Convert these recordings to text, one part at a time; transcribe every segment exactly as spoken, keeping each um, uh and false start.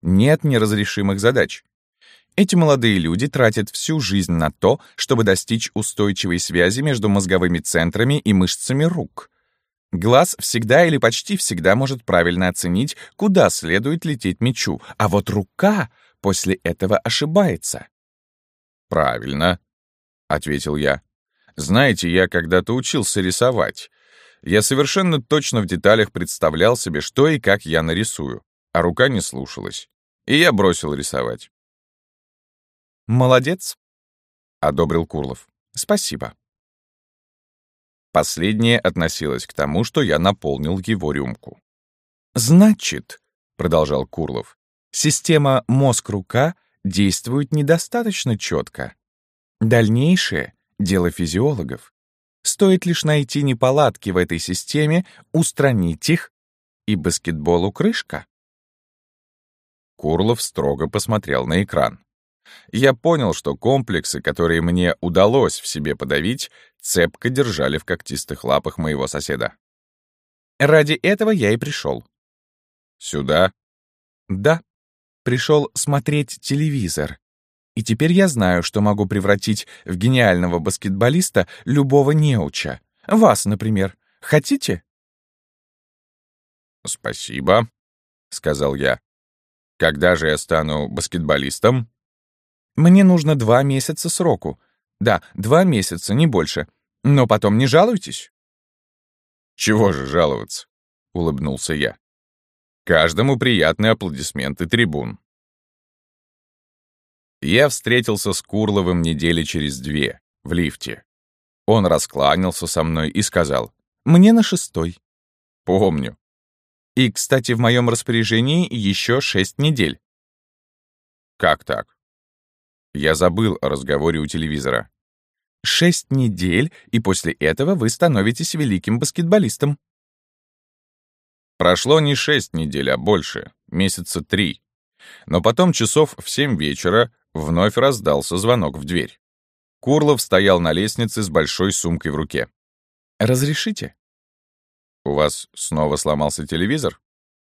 нет неразрешимых задач. Эти молодые люди тратят всю жизнь на то, чтобы достичь устойчивой связи между мозговыми центрами и мышцами рук. Глаз всегда или почти всегда может правильно оценить, куда следует лететь мячу, а вот рука после этого ошибается. «Правильно», — ответил я. «Знаете, я когда-то учился рисовать. Я совершенно точно в деталях представлял себе, что и как я нарисую, а рука не слушалась. И я бросил рисовать». «Молодец», — одобрил Курлов. «Спасибо». Последнее относилось к тому, что я наполнил его рюмку. «Значит», — продолжал Курлов, «система мозг-рука действует недостаточно четко. Дальнейшее — дело физиологов. Стоит лишь найти неполадки в этой системе, устранить их, и баскетболу крышка». Курлов строго посмотрел на экран. Я понял, что комплексы, которые мне удалось в себе подавить, цепко держали в когтистых лапах моего соседа. «Ради этого я и пришел». «Сюда?» «Да, пришел смотреть телевизор. И теперь я знаю, что могу превратить в гениального баскетболиста любого неуча. Вас, например. Хотите?» «Спасибо», — сказал я. «Когда же я стану баскетболистом?» «Мне нужно два месяца сроку. Да, два месяца, не больше. Но потом не жалуйтесь». «Чего же жаловаться?» — улыбнулся я. «Каждому приятные аплодисменты трибун». Я встретился с Курловым недели через две, в лифте. Он раскланялся со мной и сказал: «Мне на шестой». «Помню». «И, кстати, в моем распоряжении еще шесть недель». «Как так?» Я забыл о разговоре у телевизора. «Шесть недель, и после этого вы становитесь великим баскетболистом». Прошло не шесть недель, а больше, месяца три. Но потом часов в семь вечера вновь раздался звонок в дверь. Курлов стоял на лестнице с большой сумкой в руке. «Разрешите?» «У вас снова сломался телевизор?»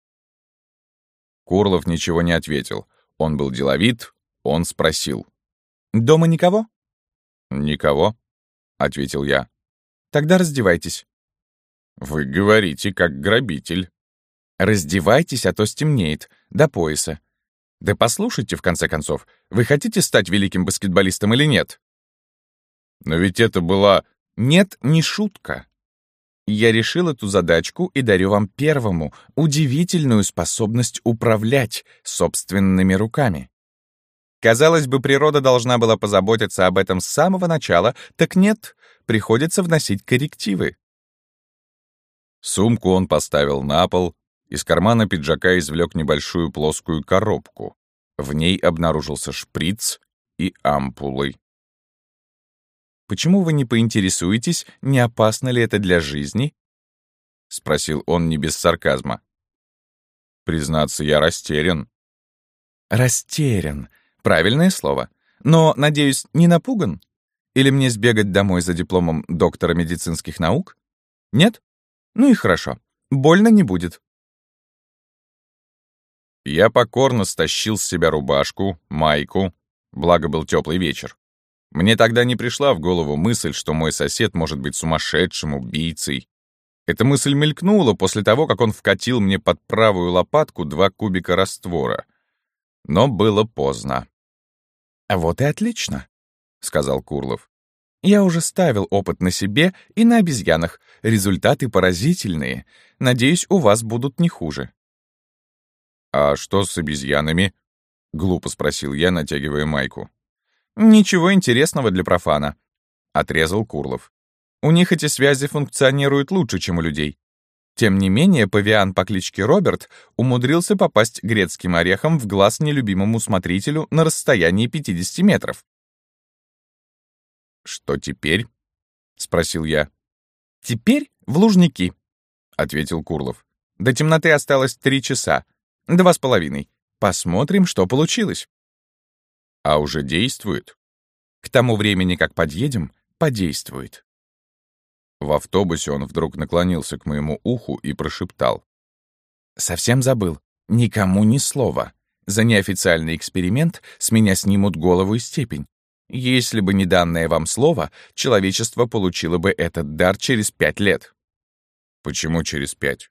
Курлов ничего не ответил. Он был деловит, он спросил. «Дома никого?» «Никого», — ответил я. «Тогда раздевайтесь». «Вы говорите, как грабитель». «Раздевайтесь, а то стемнеет, до пояса. Да послушайте, в конце концов, вы хотите стать великим баскетболистом или нет?» «Но ведь это была...» «Нет, не шутка. Я решил эту задачку и дарю вам первому удивительную способность управлять собственными руками. Казалось бы, природа должна была позаботиться об этом с самого начала, так нет, приходится вносить коррективы». Сумку он поставил на пол, из кармана пиджака извлек небольшую плоскую коробку. В ней обнаружился шприц и ампулы. «Почему вы не поинтересуетесь, не опасно ли это для жизни?» — спросил он не без сарказма. «Признаться, я растерян». «Растерян. Правильное слово. Но, надеюсь, не напуган? Или мне сбегать домой за дипломом доктора медицинских наук? Нет? Ну и хорошо. Больно не будет». Я покорно стащил с себя рубашку, майку, благо был теплый вечер. Мне тогда не пришла в голову мысль, что мой сосед может быть сумасшедшим, убийцей. Эта мысль мелькнула после того, как он вкатил мне под правую лопатку два кубика раствора. Но было поздно. «Вот и отлично», — сказал Курлов. «Я уже ставил опыт на себе и на обезьянах. Результаты поразительные. Надеюсь, у вас будут не хуже». «А что с обезьянами?» — глупо спросил я, натягивая майку. «Ничего интересного для профана», — отрезал Курлов. «У них эти связи функционируют лучше, чем у людей. Тем не менее, павиан по кличке Роберт умудрился попасть грецким орехом в глаз нелюбимому смотрителю на расстоянии пятидесяти метров». «Что теперь?» — спросил я. «Теперь в Лужники», — ответил Курлов. «До темноты осталось три часа. Два с половиной. Посмотрим, что получилось». «А уже действует?» «К тому времени, как подъедем, подействует». В автобусе он вдруг наклонился к моему уху и прошептал. «Совсем забыл. Никому ни слова. За неофициальный эксперимент с меня снимут голову и степень. Если бы не данное вам слово, человечество получило бы этот дар через пять лет. Почему через пять?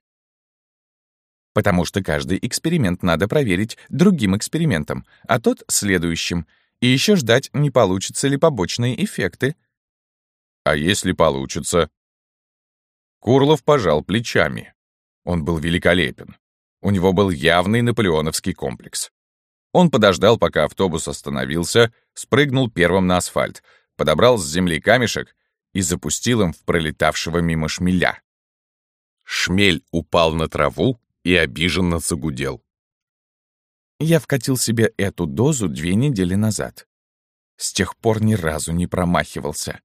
Потому что каждый эксперимент надо проверить другим экспериментом, а тот — следующим, и еще ждать, не получатся ли побочные эффекты. А если получится? Курлов пожал плечами. Он был великолепен. У него был явный наполеоновский комплекс. Он подождал, пока автобус остановился, спрыгнул первым на асфальт, подобрал с земли камешек и запустил им в пролетавшего мимо шмеля. Шмель упал на траву и обиженно загудел. Я вкатил себе эту дозу две недели назад. С тех пор ни разу не промахивался.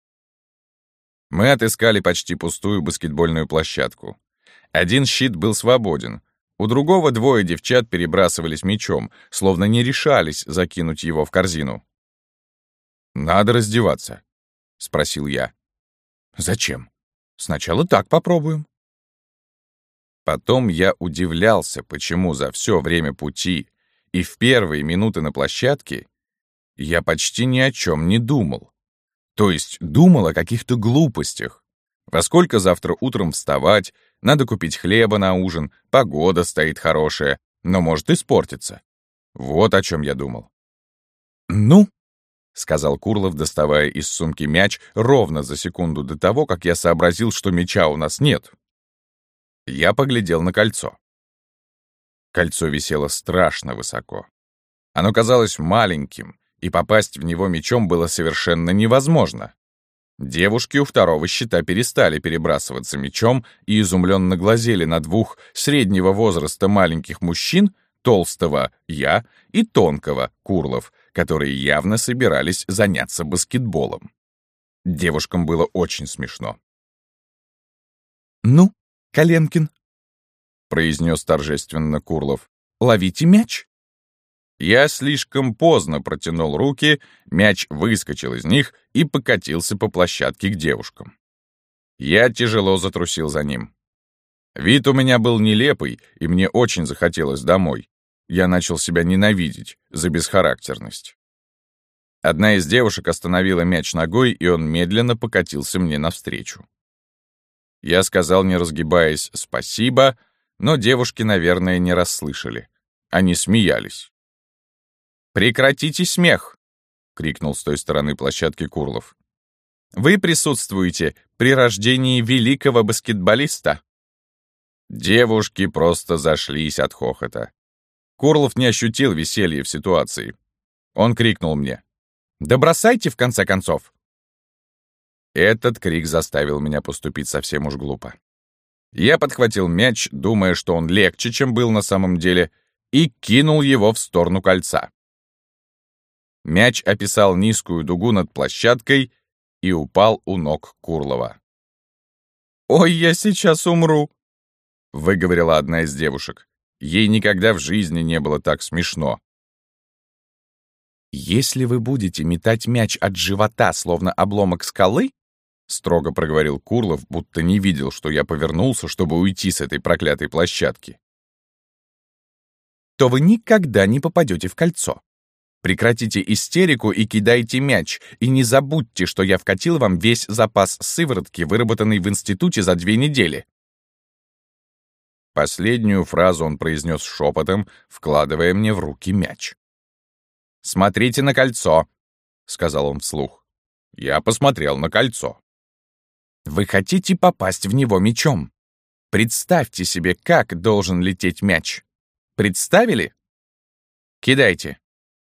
Мы отыскали почти пустую баскетбольную площадку. Один щит был свободен. У другого двое девчат перебрасывались мячом, словно не решались закинуть его в корзину. «Надо раздеваться», — спросил я. «Зачем? Сначала так попробуем». Потом я удивлялся, почему за все время пути и в первые минуты на площадке я почти ни о чем не думал. То есть думал о каких-то глупостях. Во сколько завтра утром вставать, надо купить хлеба на ужин, погода стоит хорошая, но может испортиться. Вот о чем я думал. «Ну?» — сказал Курлов, доставая из сумки мяч ровно за секунду до того, как я сообразил, что мяча у нас нет. Я поглядел на кольцо. Кольцо висело страшно высоко. Оно казалось маленьким, и попасть в него мячом было совершенно невозможно. Девушки у второго щита перестали перебрасываться мячом и изумленно глазели на двух среднего возраста маленьких мужчин, толстого — я, и тонкого — Курлов, которые явно собирались заняться баскетболом. Девушкам было очень смешно. «Ну, Коленкин», — произнес торжественно Курлов, — «ловите мяч». Я слишком поздно протянул руки, мяч выскочил из них и покатился по площадке к девушкам. Я тяжело затрусил за ним. Вид у меня был нелепый, и мне очень захотелось домой. Я начал себя ненавидеть за бесхарактерность. Одна из девушек остановила мяч ногой, и он медленно покатился мне навстречу. Я сказал, не разгибаясь, «спасибо», но девушки, наверное, не расслышали. Они смеялись. «Прекратите смех!» — крикнул с той стороны площадки Курлов. «Вы присутствуете при рождении великого баскетболиста!» Девушки просто зашлись от хохота. Курлов не ощутил веселья в ситуации. Он крикнул мне: «Да бросайте, в конце концов!» Этот крик заставил меня поступить совсем уж глупо. Я подхватил мяч, думая, что он легче, чем был на самом деле, и кинул его в сторону кольца. Мяч описал низкую дугу над площадкой и упал у ног Курлова. «Ой, я сейчас умру!» — выговорила одна из девушек. Ей никогда в жизни не было так смешно. «Если вы будете метать мяч от живота, словно обломок скалы», — строго проговорил Курлов, будто не видел, что я повернулся, чтобы уйти с этой проклятой площадки, «то вы никогда не попадете в кольцо. Прекратите истерику и кидайте мяч, и не забудьте, что я вкатил вам весь запас сыворотки, выработанный в институте за две недели». Последнюю фразу он произнес шепотом, вкладывая мне в руки мяч. «Смотрите на кольцо», — сказал он вслух. Я посмотрел на кольцо. «Вы хотите попасть в него мячом? Представьте себе, как должен лететь мяч. Представили? Кидайте».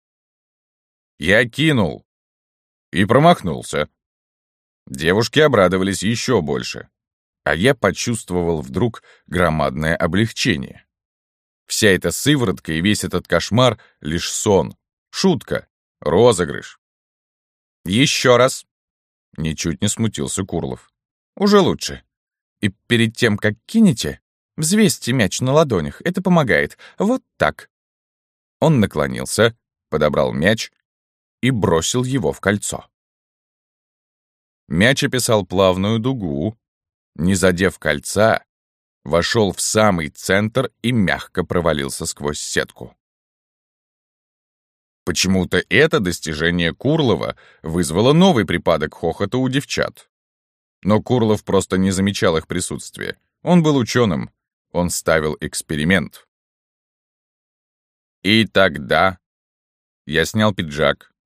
Я кинул и промахнулся. Девушки обрадовались еще больше, а я почувствовал вдруг громадное облегчение. Вся эта сыворотка и весь этот кошмар — лишь сон, шутка, розыгрыш. «Еще раз», — ничуть не смутился Курлов. «Уже лучше. И перед тем, как кинете, взвесьте мяч на ладонях, это помогает. Вот так». Он наклонился, подобрал мяч и бросил его в кольцо. Мяч описал плавную дугу, не задев кольца, вошел в самый центр и мягко провалился сквозь сетку. Почему-то это достижение Курлова вызвало новый припадок хохота у девчат. Но Курлов просто не замечал их присутствия. Он был ученым. Он ставил эксперимент. И тогда я снял пиджак,